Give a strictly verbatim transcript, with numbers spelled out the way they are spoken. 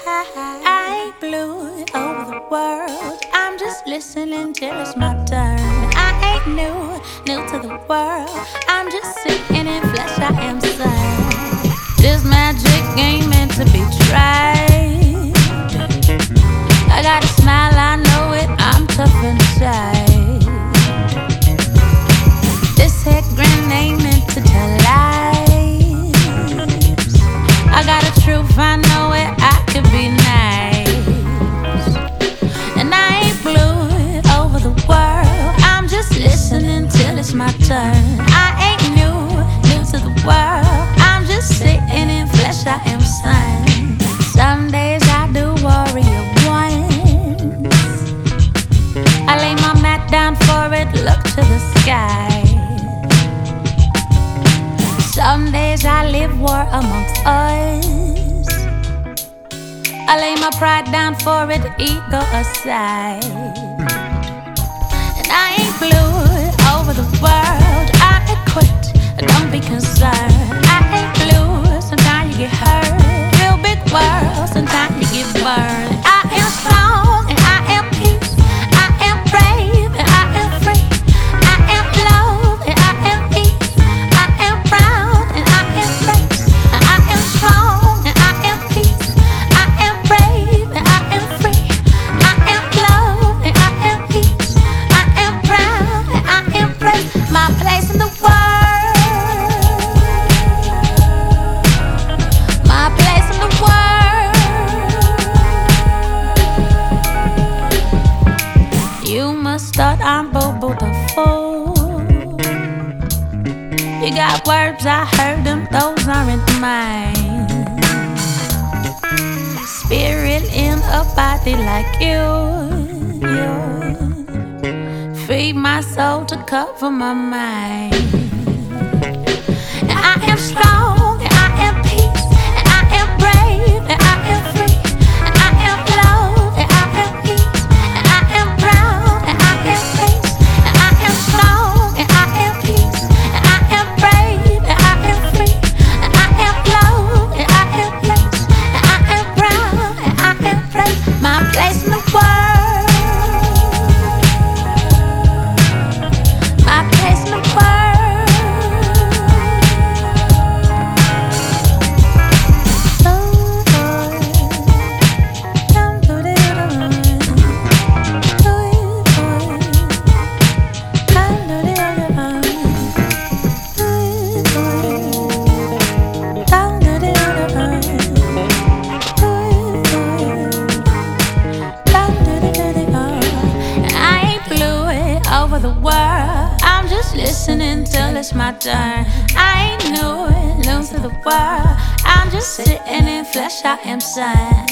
I ain't blue over the world. I'm just listening till it's my turn. I ain't new, new to the world. I'm just sitting in flesh, I am son. This magic ain't meant to be tried. I got a smile, I know it, I'm tough inside. This head grin ain't meant to tell lies. I got a truth, I know it, I could be nice. And I ain't blue over the world. I'm just listening till it's my turn. I ain't new, new to the world. I'm just sitting in flesh, I am son. Some days I do warrior once. I lay my mat down for it, look to the sky. Some days I live war amongst us. I lay my pride down for it, ego aside. And I ain't blue over the world. I ain't quit, don't be concerned. I ain't blue, sometimes you get hurt. Real big world, sometimes you get burned. I am strong and I am peace. I am brave and I am free. I am love and I am peace. I am proud and I am grace. I am strong and I am peace. I am brave and I am free. I am love and I am peace. I am proud and I am grace. My place in the world. My place in the world. You must start on Bobo the Fool. You got words, I heard them, those aren't mine. Spirit in a body like you, you. Feed my soul to cover my mind. And I am strong, and I am peace, and I am brave, and I am free, and I am love, and I am peace, and I am proud, and I am grace, and I am strong, and I am peace, and I am brave, and I am free, and I am love, and I am grace, and I am proud, and I am praise. My place in the world. My place in the world. I ain't blue over the world. I'm just listening till it's my turn. I ain't new, new to the world. I'm just sitting in flesh, I am son.